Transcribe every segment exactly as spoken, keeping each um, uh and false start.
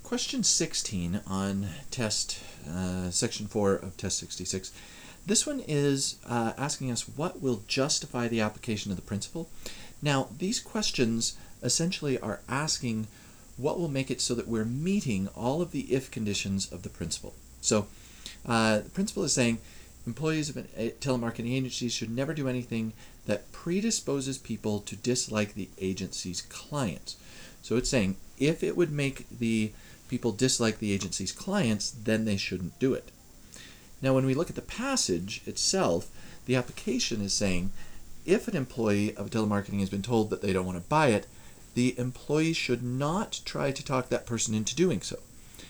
Question sixteen on test uh, section four of test sixty-six. This one is uh, asking us what will justify the application of the principle. Now, these questions essentially are asking what will make it so that we're meeting all of the if conditions of the principle. So uh, the principle is saying employees of telemarketing agencies should never do anything that predisposes people to dislike the agency's clients. So it's saying if it would make the people dislike the agency's clients, then they shouldn't do it. Now, when we look at the passage itself, the application is saying if an employee of telemarketing has been told that they don't want to buy it, the employee should not try to talk that person into doing so.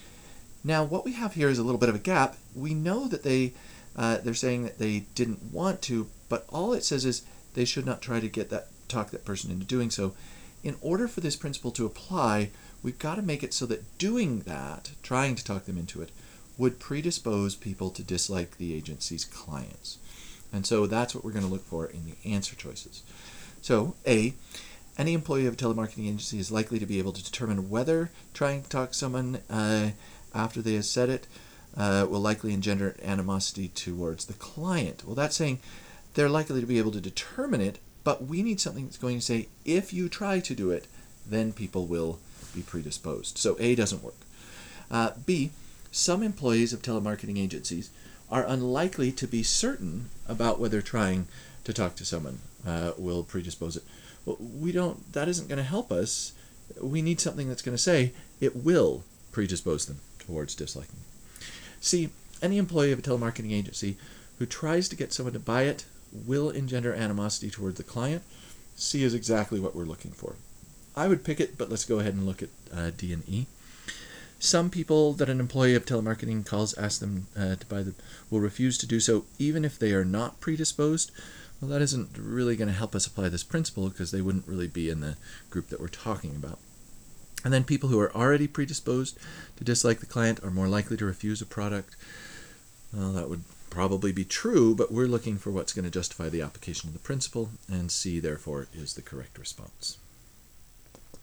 Now, what we have here is a little bit of a gap. We know that they, uh, they're saying that they didn't want to, but all it says is they should not try to get that talk that person into doing so. In order for this principle to apply, we've got to make it so that doing that, trying to talk them into it, would predispose people to dislike the agency's clients. And so that's what we're going to look for in the answer choices. So A, any employee of a telemarketing agency is likely to be able to determine whether trying to talk someone uh, after they have said it uh, will likely engender animosity towards the client. Well, that's saying they're likely to be able to determine it, but we need something that's going to say if you try to do it, then people will be predisposed. So A doesn't work. Uh, B, some employees of telemarketing agencies are unlikely to be certain about whether trying to talk to someone uh, will predispose it. Well, we don't, that isn't going to help us. We need something that's going to say it will predispose them towards disliking. C, any employee of a telemarketing agency who tries to get someone to buy it will engender animosity toward the client. C is exactly what we're looking for. I would pick it, but let's go ahead and look at uh, D and E. Some people that an employee of telemarketing calls ask them uh, to buy the will refuse to do so even if they are not predisposed. Well, that isn't really going to help us apply this principle because they wouldn't really be in the group that we're talking about. And then people who are already predisposed to dislike the client are more likely to refuse a product. Well, that would probably be true, but we're looking for what's going to justify the application of the principle, and C, therefore, is the correct response.